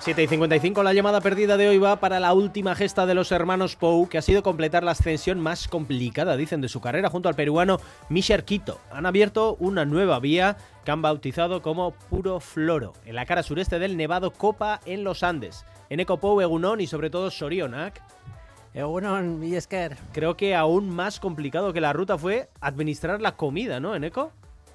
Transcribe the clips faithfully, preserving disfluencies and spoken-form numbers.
siete y cincuenta y cinco, la llamada perdida de hoy va para la última gesta de los hermanos Pou, que ha sido completar la ascensión más complicada, dicen, de su carrera, junto al peruano Misher Quito. Han abierto una nueva vía que han bautizado como Puro Floro, en la cara sureste del Nevado Copa en los Andes. Eneko Pou, Egunon y sobre todo Sorionak. Egunon, Millesker. Creo que aún más complicado que la ruta fue administrar la comida, ¿no, Eneko?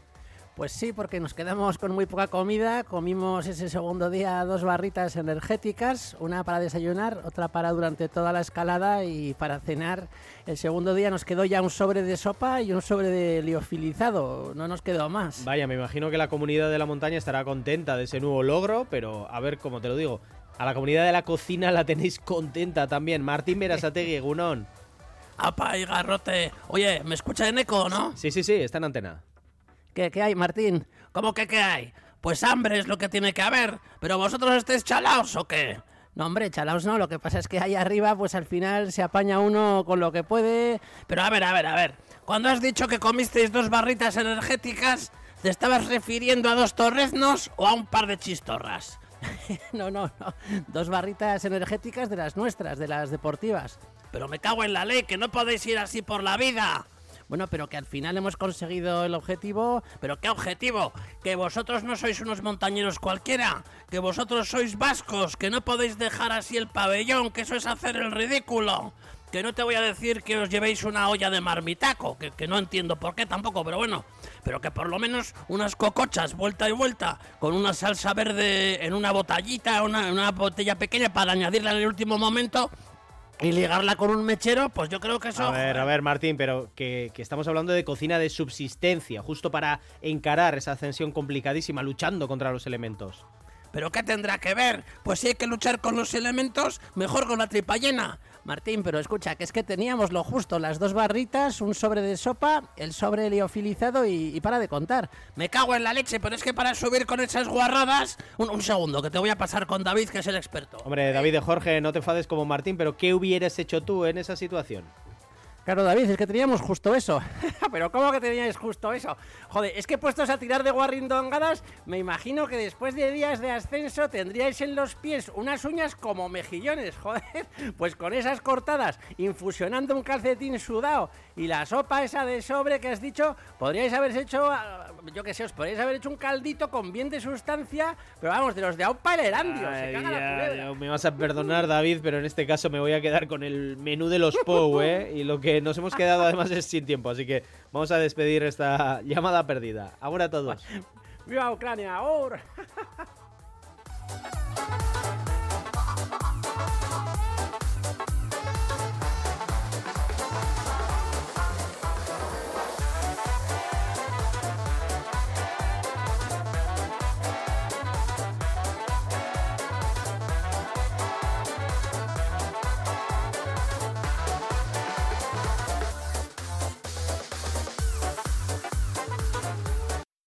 Pues sí, porque nos quedamos con muy poca comida. Comimos ese segundo día dos barritas energéticas, una para desayunar, otra para durante toda la escalada, y para cenar el segundo día nos quedó ya un sobre de sopa y un sobre de liofilizado. No nos quedó más. Vaya, me imagino que la comunidad de la montaña estará contenta de ese nuevo logro, pero a ver, como te lo digo, a la comunidad de la cocina la tenéis contenta también. Martín Berasategui, Egunon. ¡Apa y garrote! Oye, ¿me escucha Eneko, no? Sí, sí, sí, está en antena. ¿Qué, qué hay, Martín? ¿Cómo que qué hay? Pues hambre es lo que tiene que haber. ¿Pero vosotros estáis chalaos o qué? No, hombre, chalaos no. Lo que pasa es que ahí arriba, pues al final se apaña uno con lo que puede. Pero a ver, a ver, a ver. Cuando has dicho que comisteis dos barritas energéticas, ¿te estabas refiriendo a dos torreznos o a un par de chistorras? No, no, no. Dos barritas energéticas de las nuestras, de las deportivas. Pero me cago en la ley, que no podéis ir así por la vida. Bueno, pero que al final hemos conseguido el objetivo. ¿Pero qué objetivo? Que vosotros no sois unos montañeros cualquiera, que vosotros sois vascos, que no podéis dejar así el pabellón, que eso es hacer el ridículo. Que no te voy a decir que os llevéis una olla de marmitaco, que, que no entiendo por qué tampoco, pero bueno, pero que por lo menos unas cocochas vuelta y vuelta, con una salsa verde en una botellita, una, una botella pequeña para añadirla en el último momento y ligarla con un mechero, pues yo creo que eso... A ver, a ver, Martín, pero que, que estamos hablando de cocina de subsistencia, justo para encarar esa ascensión complicadísima, luchando contra los elementos. ¿Pero qué tendrá que ver? Pues si hay que luchar con los elementos, mejor con la tripa llena. Martín, pero escucha, que es que teníamos lo justo, las dos barritas, un sobre de sopa, el sobre liofilizado y, y para de contar. Me cago en la leche, pero es que para subir con esas guarradas... Un, un segundo, que te voy a pasar con David, que es el experto. Hombre, David de Jorge, no te enfades como Martín, pero ¿qué hubieras hecho tú en esa situación? Claro, David, es que teníamos justo eso. ¿Pero cómo que teníais justo eso? Joder, es que puestos a tirar de guarrindongadas, me imagino que después de días de ascenso tendríais en los pies unas uñas como mejillones, joder. Pues con esas cortadas, infusionando un calcetín sudado y la sopa esa de sobre que has dicho, podríais haber hecho, yo qué sé, os podríais haber hecho un caldito con bien de sustancia, pero vamos, de los de Aupa el Erandio, se caga la culebra. Me vas a perdonar, David, pero en este caso me voy a quedar con el menú de los Pou, ¿eh? Y lo que nos hemos quedado además es sin tiempo, así que vamos a despedir esta llamada perdida. Ahora a todos. ¡Viva Ucrania! ¡Ahora!